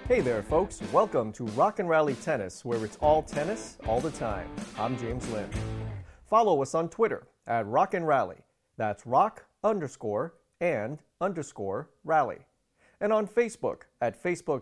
Hey there, folks. Welcome to Rock and Rally Tennis, where it's all tennis, all the time. I'm James Lynn. Follow us on Twitter at Rock and Rally. That's rock_and_rally. And on Facebook at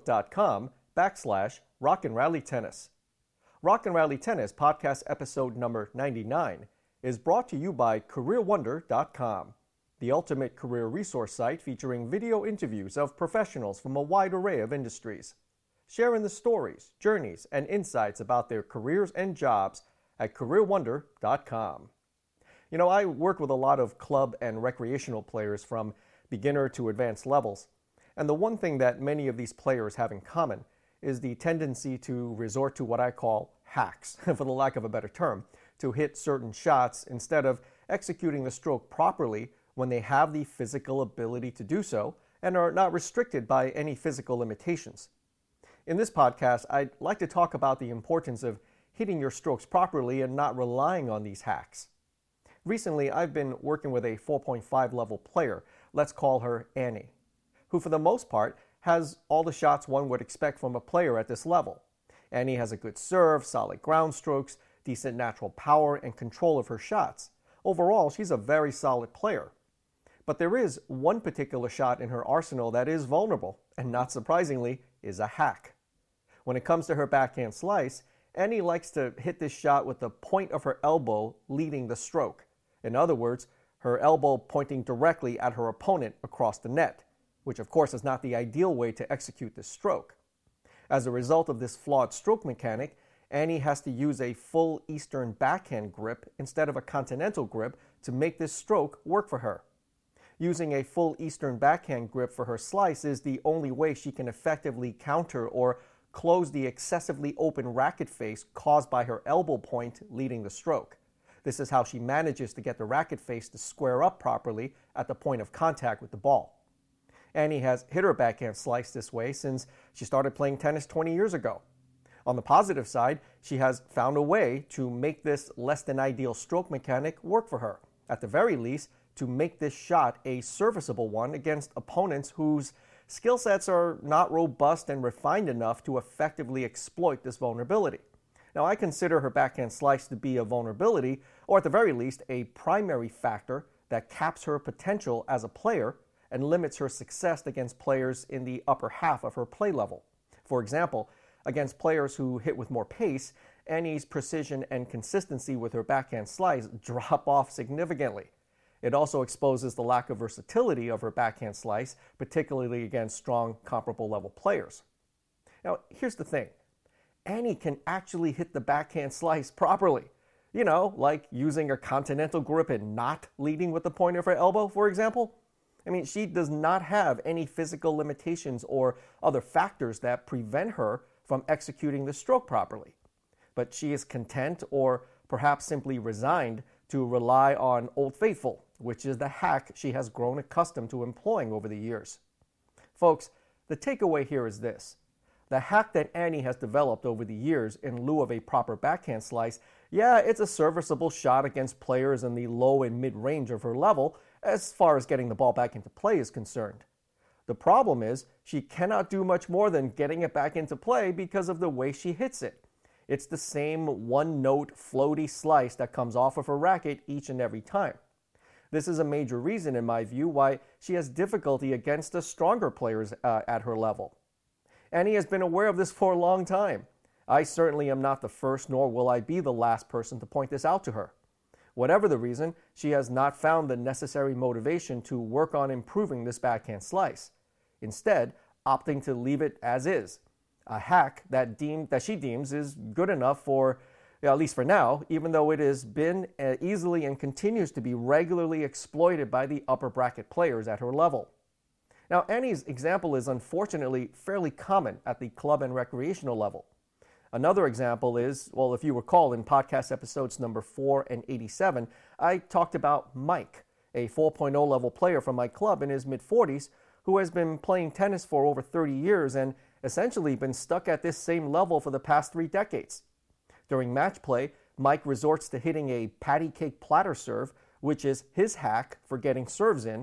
facebook.com/Rock and Rally Tennis. Rock and Rally Tennis podcast episode number 99 is brought to you by CareerWonder.com, the ultimate career resource site featuring video interviews of professionals from a wide array of industries, sharing the stories, journeys, and insights about their careers and jobs at CareerWonder.com. You know, I work with a lot of club and recreational players from beginner to advanced levels, and the one thing that many of these players have in common is the tendency to resort to what I call hacks, for the lack of a better term, to hit certain shots instead of executing the stroke properly when they have the physical ability to do so and are not restricted by any physical limitations. In this podcast, I'd like to talk about the importance of hitting your strokes properly and not relying on these hacks. Recently, I've been working with a 4.5 level player, let's call her Annie, who for the most part has all the shots one would expect from a player at this level. Annie has a good serve, solid ground strokes, decent natural power, and control of her shots. Overall, she's a very solid player. But there is one particular shot in her arsenal that is vulnerable, and not surprisingly, is a hack. When it comes to her backhand slice, Annie likes to hit this shot with the point of her elbow leading the stroke. In other words, her elbow pointing directly at her opponent across the net, which of course is not the ideal way to execute this stroke. As a result of this flawed stroke mechanic, Annie has to use a full Eastern backhand grip instead of a continental grip to make this stroke work for her. Using a full Eastern backhand grip for her slice is the only way she can effectively counter or close the excessively open racket face caused by her elbow point leading the stroke. This is how she manages to get the racket face to square up properly at the point of contact with the ball. Annie has hit her backhand slice this way since she started playing tennis 20 years ago. On the positive side, she has found a way to make this less than ideal stroke mechanic work for her. At the very least, to make this shot a serviceable one against opponents whose skill sets are not robust and refined enough to effectively exploit this vulnerability. Now, I consider her backhand slice to be a vulnerability, or at the very least, a primary factor that caps her potential as a player and limits her success against players in the upper half of her play level. For example, against players who hit with more pace, Annie's precision and consistency with her backhand slice drop off significantly. It also exposes the lack of versatility of her backhand slice, particularly against strong, comparable level players. Now, here's the thing. Annie can actually hit the backhand slice properly. You know, like using her continental grip and not leading with the point of her elbow, for example. I mean, she does not have any physical limitations or other factors that prevent her from executing the stroke properly. But she is content or perhaps simply resigned to rely on Old Faithful, which is the hack she has grown accustomed to employing over the years. Folks, the takeaway here is this. The hack that Annie has developed over the years in lieu of a proper backhand slice, yeah, it's a serviceable shot against players in the low and mid-range of her level as far as getting the ball back into play is concerned. The problem is she cannot do much more than getting it back into play because of the way she hits it. It's the same one-note floaty slice that comes off of her racket each and every time. This is a major reason, in my view, why she has difficulty against the stronger players at her level. Annie has been aware of this for a long time. I certainly am not the first, nor will I be the last person to point this out to her. Whatever the reason, she has not found the necessary motivation to work on improving this backhand slice, instead opting to leave it as is, a hack that she deems is good enough for, at least for now, even though it has been easily and continues to be regularly exploited by the upper bracket players at her level. Now, Annie's example is unfortunately fairly common at the club and recreational level. Another example is, well, if you recall in podcast episodes number 4 and 87, I talked about Mike, a 4.0 level player from my club in his mid-40s who has been playing tennis for over 30 years and essentially been stuck at this same level for the past 3 decades. During match play, Mike resorts to hitting a patty cake platter serve, which is his hack for getting serves in,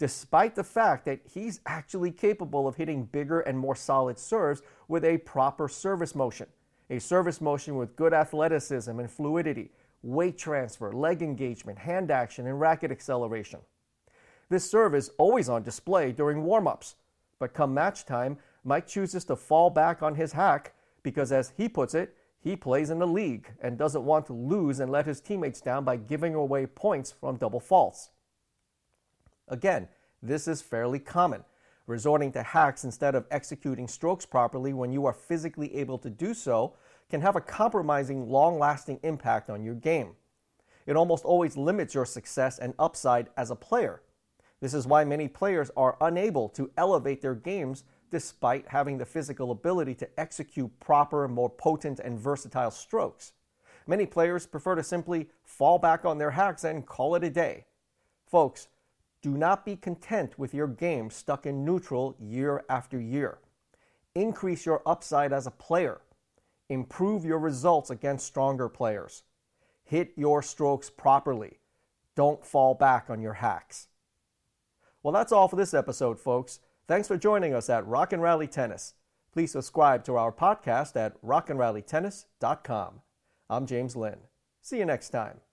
despite the fact that he's actually capable of hitting bigger and more solid serves with a proper service motion. A service motion with good athleticism and fluidity, weight transfer, leg engagement, hand action, and racket acceleration. This serve is always on display during warm-ups, but come match time, Mike chooses to fall back on his hack because, as he puts it, he plays in the league and doesn't want to lose and let his teammates down by giving away points from double faults. Again, this is fairly common. Resorting to hacks instead of executing strokes properly when you are physically able to do so can have a compromising, long-lasting impact on your game. It almost always limits your success and upside as a player. This is why many players are unable to elevate their games despite having the physical ability to execute proper, more potent, and versatile strokes. Many players prefer to simply fall back on their hacks and call it a day. Folks, do not be content with your game stuck in neutral year after year. Increase your upside as a player. Improve your results against stronger players. Hit your strokes properly. Don't fall back on your hacks. Well, that's all for this episode, folks. Thanks for joining us at Rock and Rally Tennis. Please subscribe to our podcast at rockandrallytennis.com. I'm James Lynn. See you next time.